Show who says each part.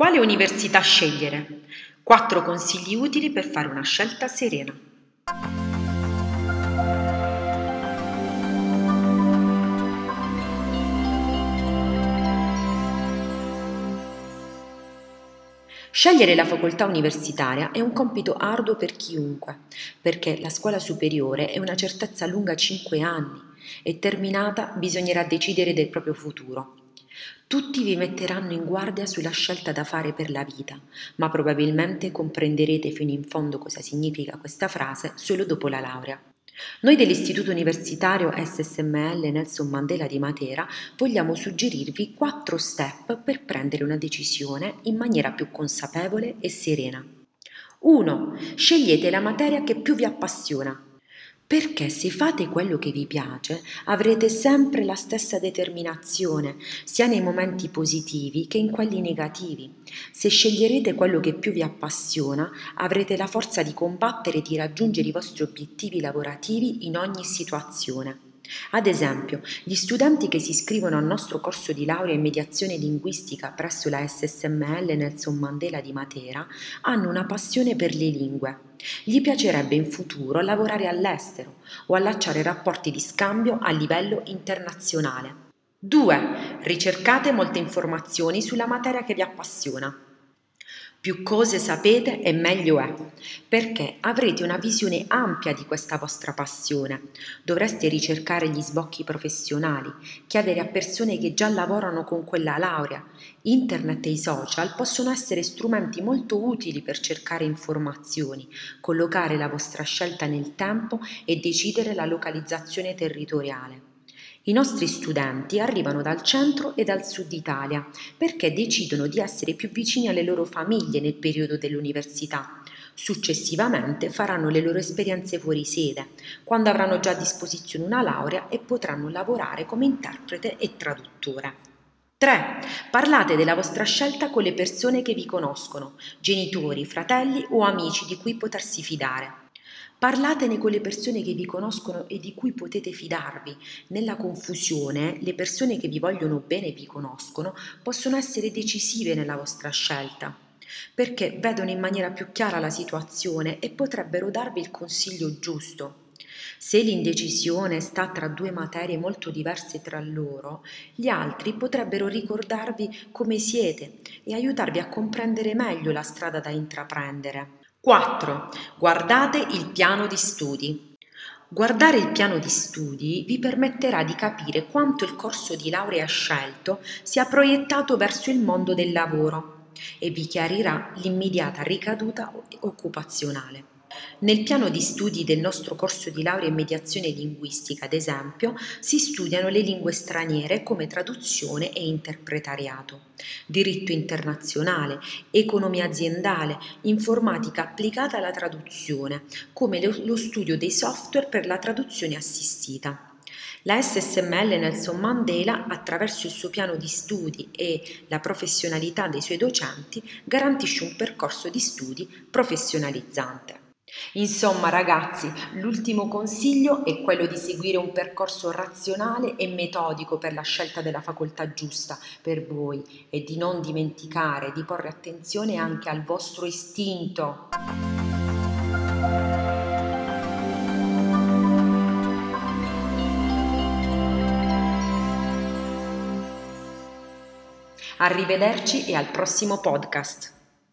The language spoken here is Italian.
Speaker 1: Quale università scegliere? 4 consigli utili per fare una scelta serena. Scegliere la facoltà universitaria è un compito arduo per chiunque, perché la scuola superiore è una certezza lunga 5 anni e terminata bisognerà decidere del proprio futuro. Tutti vi metteranno in guardia sulla scelta da fare per la vita, ma probabilmente comprenderete fino in fondo cosa significa questa frase solo dopo la laurea. Noi dell'Istituto Universitario SSML Nelson Mandela di Matera vogliamo suggerirvi 4 step per prendere una decisione in maniera più consapevole e serena. 1. Scegliete la materia che più vi appassiona. Perché se fate quello che vi piace, avrete sempre la stessa determinazione, sia nei momenti positivi che in quelli negativi. Se sceglierete quello che più vi appassiona, avrete la forza di combattere e di raggiungere i vostri obiettivi lavorativi in ogni situazione. Ad esempio, gli studenti che si iscrivono al nostro corso di laurea in mediazione linguistica presso la SSML Nelson Mandela di Matera hanno una passione per le lingue. Gli piacerebbe in futuro lavorare all'estero o allacciare rapporti di scambio a livello internazionale. 2. Ricercate molte informazioni sulla materia che vi appassiona. Più cose sapete e meglio è, perché avrete una visione ampia di questa vostra passione. Dovreste ricercare gli sbocchi professionali, chiedere a persone che già lavorano con quella laurea. Internet e i social possono essere strumenti molto utili per cercare informazioni, collocare la vostra scelta nel tempo e decidere la localizzazione territoriale. I nostri studenti arrivano dal centro e dal sud Italia perché decidono di essere più vicini alle loro famiglie nel periodo dell'università. Successivamente faranno le loro esperienze fuori sede, quando avranno già a disposizione una laurea e potranno lavorare come interprete e traduttore. 3. Parlate della vostra scelta con le persone che vi conoscono, genitori, fratelli o amici di cui potersi fidare. Parlatene con le persone che vi conoscono e di cui potete fidarvi. Nella confusione, le persone che vi vogliono bene e vi conoscono possono essere decisive nella vostra scelta, perché vedono in maniera più chiara la situazione e potrebbero darvi il consiglio giusto. Se l'indecisione sta tra 2 materie molto diverse tra loro, gli altri potrebbero ricordarvi come siete e aiutarvi a comprendere meglio la strada da intraprendere. 4. Guardate il piano di studi. Guardare il piano di studi vi permetterà di capire quanto il corso di laurea scelto sia proiettato verso il mondo del lavoro e vi chiarirà l'immediata ricaduta occupazionale. Nel piano di studi del nostro corso di laurea in mediazione linguistica, ad esempio, si studiano le lingue straniere come traduzione e interpretariato, diritto internazionale, economia aziendale, informatica applicata alla traduzione, come lo studio dei software per la traduzione assistita. La SSML Nelson Mandela, attraverso il suo piano di studi e la professionalità dei suoi docenti, garantisce un percorso di studi professionalizzante. Insomma, ragazzi, l'ultimo consiglio è quello di seguire un percorso razionale e metodico per la scelta della facoltà giusta per voi e di non dimenticare di porre attenzione anche al vostro istinto. Arrivederci e al prossimo podcast.